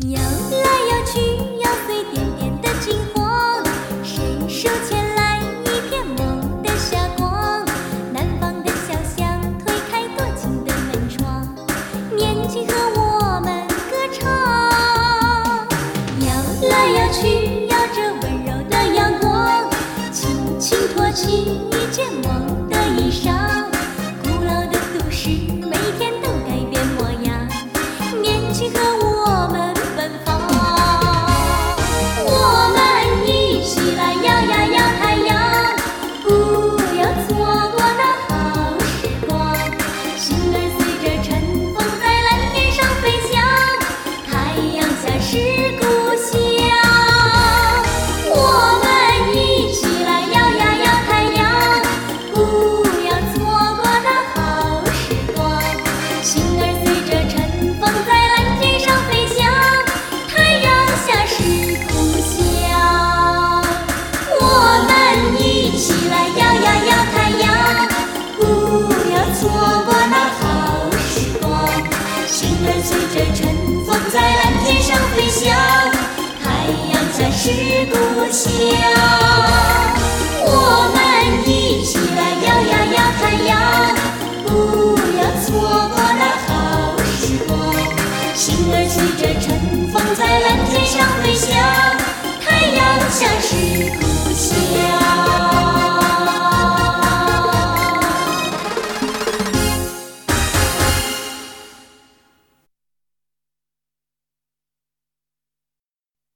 摇来摇去，摇碎点点的金黄，伸手牵来一片梦的霞光。南方的小巷推开多情的门窗，年轻和我们歌唱。摇来摇去，摇着温柔的阳光，轻轻托起一件梦的衣裳。古老的都市每天都改变模样，年轻和我们奔放。我们一起来摇呀摇太阳，不要错过那好时光。心儿随着晨风在蓝天上飞翔，太阳下是故乡。我们一起来摇呀摇太阳，不要错过那好时光。心儿随着晨风在蓝天上飞翔，太阳下是故乡。我们一起来摇呀摇太阳，不要错过那好时光。心儿随着晨风在蓝天上飞翔，太阳下是故乡。我们一起来摇呀摇太阳，不要错过那好时光。心儿随着晨风在蓝天上飞翔，太阳下是故乡。